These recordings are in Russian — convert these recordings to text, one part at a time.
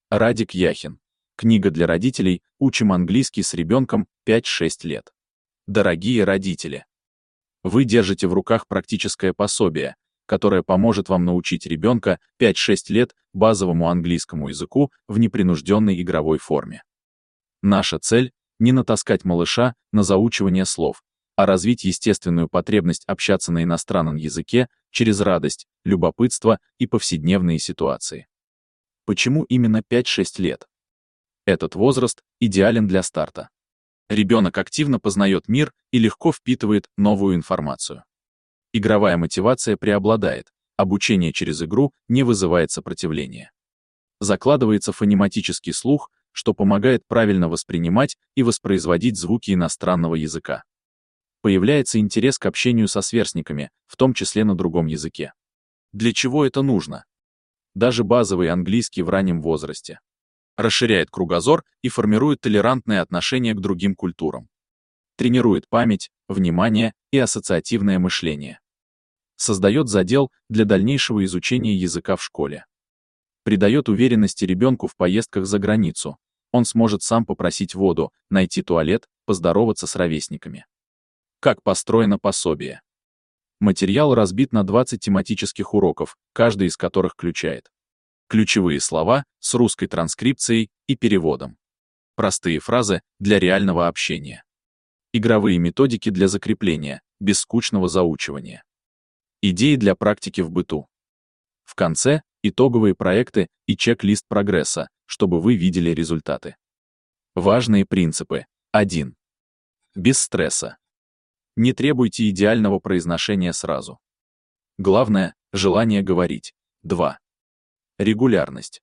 Радик Яхин. Книга для родителей «Учим английский с ребенком 5-6 лет». Дорогие родители! Вы держите в руках практическое пособие, которое поможет вам научить ребенка 5-6 лет базовому английскому языку в непринужденной игровой форме. Наша цель — не натаскать малыша на заучивание слов, а развить естественную потребность общаться на иностранном языке через радость, любопытство и повседневные ситуации. Почему именно 5-6 лет? Этот возраст идеален для старта. Ребенок активно познает мир и легко впитывает новую информацию. Игровая мотивация преобладает, обучение через игру не вызывает сопротивления. Закладывается фонематический слух, что помогает правильно воспринимать и воспроизводить звуки иностранного языка. Появляется интерес к общению со сверстниками, в том числе на другом языке. Для чего это нужно? Даже базовый английский в раннем возрасте расширяет кругозор и формирует толерантное отношение к другим культурам. Тренирует память, внимание и ассоциативное мышление. Создает задел для дальнейшего изучения языка в школе. Придает уверенности ребенку в поездках за границу. Он сможет сам попросить воду, найти туалет, поздороваться с ровесниками. Как построено пособие? Материал разбит на 20 тематических уроков, каждый из которых включает ключевые слова с русской транскрипцией и переводом, простые фразы для реального общения, игровые методики для закрепления, без скучного заучивания, идеи для практики в быту. В конце — итоговые проекты и чек-лист прогресса, чтобы вы видели результаты. Важные принципы. 1. Без стресса. Не требуйте идеального произношения сразу. Главное — желание говорить. 2. Регулярность.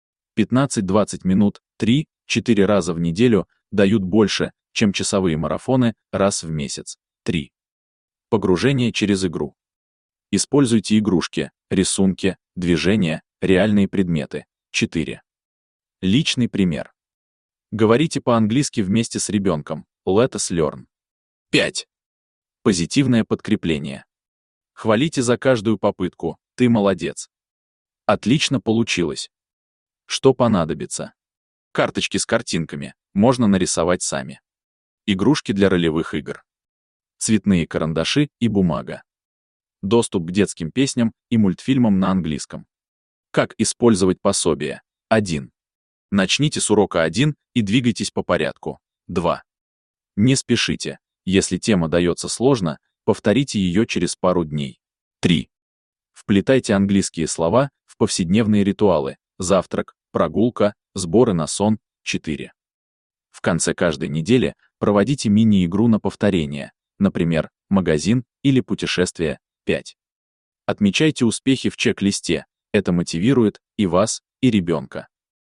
15-20 минут, 3-4 раза в неделю дают больше, чем часовые марафоны раз в месяц. 3. Погружение через игру. Используйте игрушки, рисунки, движения, реальные предметы. 4. Личный пример. Говорите по-английски вместе с ребенком. Let us learn. 5. Позитивное подкрепление. Хвалите за каждую попытку. Ты молодец. Отлично получилось. Что понадобится? Карточки с картинками. Можно нарисовать сами. Игрушки для ролевых игр. Цветные карандаши и бумага. Доступ к детским песням и мультфильмам на английском. Как использовать пособие? 1. Начните с урока 1 и двигайтесь по порядку. 2. Не спешите. Если тема дается сложно, повторите ее через пару дней. 3. Вплетайте английские слова в повседневные ритуалы: завтрак, прогулка, сборы на сон. 4. В конце каждой недели проводите мини-игру на повторение, например, магазин или путешествие. 5. Отмечайте успехи в чек-листе, это мотивирует и вас, и ребенка.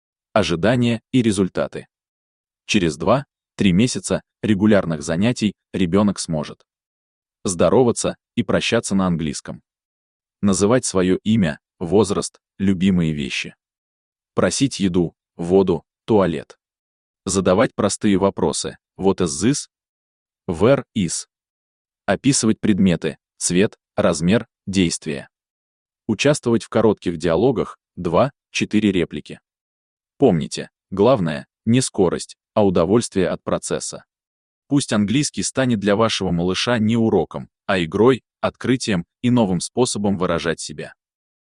Ожидания и результаты. Через 2-3 месяца регулярных занятий ребенок сможет здороваться и прощаться на английском, называть свое имя, возраст, любимые вещи, просить еду, воду, туалет, задавать простые вопросы: what is this? Where is? Описывать предметы, цвет, размер, действие. Участвовать в коротких диалогах, 2-4 реплики. Помните, главное — не скорость, а удовольствие от процесса. Пусть английский станет для вашего малыша не уроком, а игрой, открытием и новым способом выражать себя.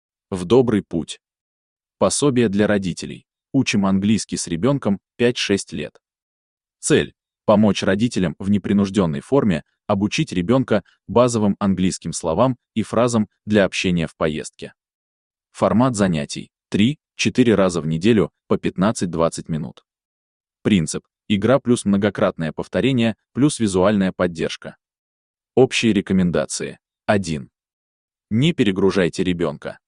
В добрый путь. Пособие для родителей. Учим английский с ребенком 5-6 лет. Цель — помочь родителям в непринужденной форме обучить ребенка базовым английским словам и фразам для общения в поездке. Формат занятий — 3-4 раза в неделю по 15-20 минут. Принцип — игра плюс многократное повторение плюс визуальная поддержка. Общие рекомендации. 1. Не перегружайте ребенка.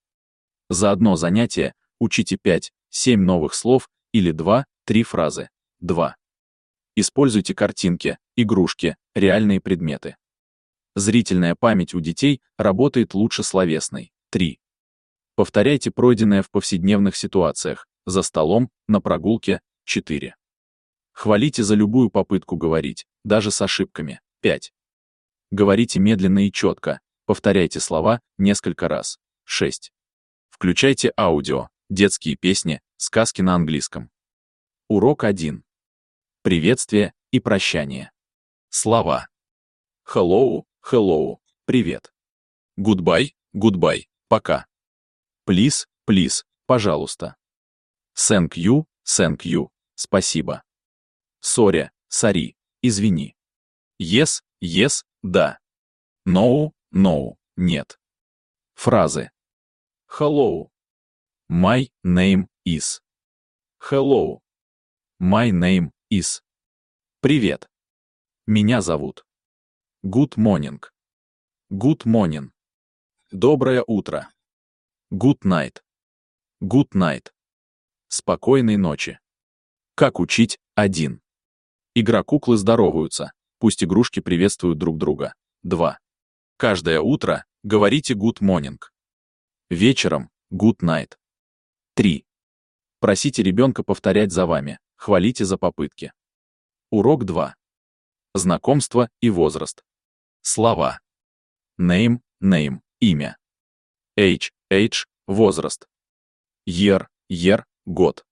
За одно занятие учите 5-7 новых слов или 2-3 фразы. 2. Используйте картинки, игрушки, реальные предметы. Зрительная память у детей работает лучше словесной. 3. Повторяйте пройденное в повседневных ситуациях, за столом, на прогулке. 4. Хвалите за любую попытку говорить, даже с ошибками. 5. Говорите медленно и четко, повторяйте слова несколько раз. 6. Включайте аудио, детские песни, Сказки на английском. Урок 1. Приветствие и прощание. Слова. Hello, hello, привет. Goodbye, goodbye, пока. Please, please, пожалуйста. Thank you, спасибо. Sorry, sorry, извини. Yes, yes, да. No, no, нет. Фразы. Hello. My name is. Hello. My name is. Привет. Меня зовут. Good morning. Good morning. Доброе утро. Good night. Good night. Спокойной ночи. Как учить 1. Игра куклы здороваются, пусть игрушки приветствуют друг друга. 2. Каждое утро говорите good morning. Вечером good night. 3. Просите ребенка повторять за вами, хвалите за попытки. Урок 2. Знакомство и возраст. Слова. Name, name, имя. Age, age, возраст. Year, year, год.